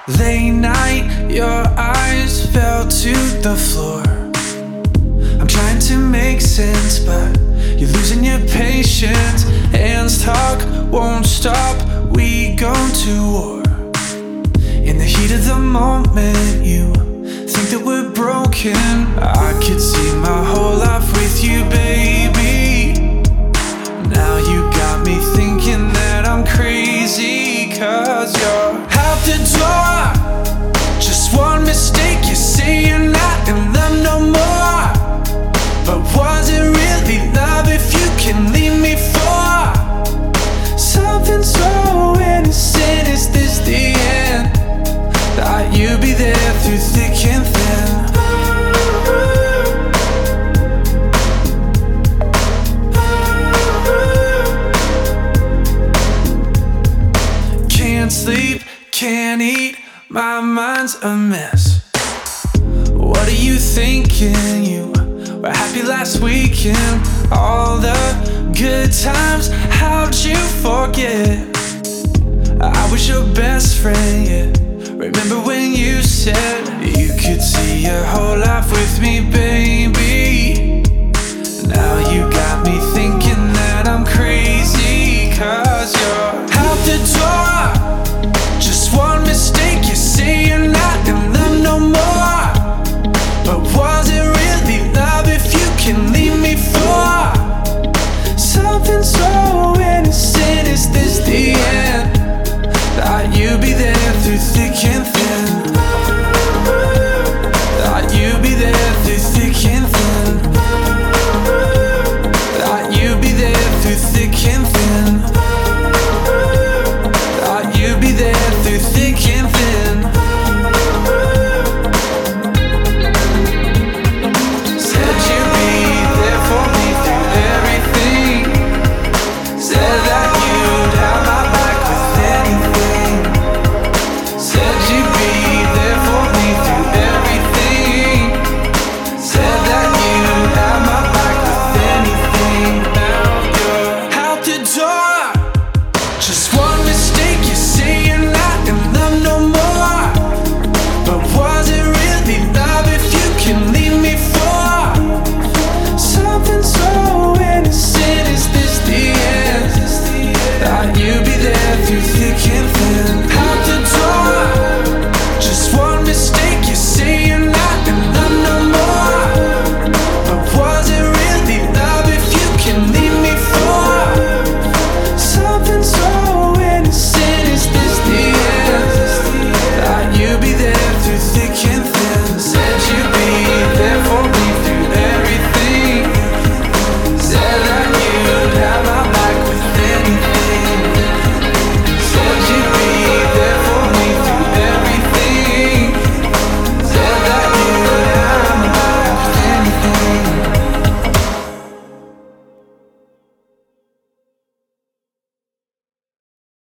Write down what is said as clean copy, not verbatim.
Late night, your eyes fell to the floor. I'm trying to make sense, but you're losing your patience. Hands talk, won't stop, we go to war. In the heat of the moment, you think that we're broken. I could see my whole life with you, baby. Now you got me thinking that I'm crazy, 'cause you're out the door. Just one mistake, you say you're not in love no more. But was it really love if you can leave me for something so innocent? Is this the end? Thought you'd be there through thick and thin. Can't sleep, can't eat, my mind's a mess. What are you thinking? You were happy last weekend. All the good times, how'd you forget? I was your best friend, yeah. Remember when you said you could see your whole life with me, baby? Now you got me thinking that I'm crazy, 'cause you're out the door. Just one mistake, you say you're not in love no more. But was it really love if you can leave me for something so innocent? Is this the end? Thought you'd be there through thick and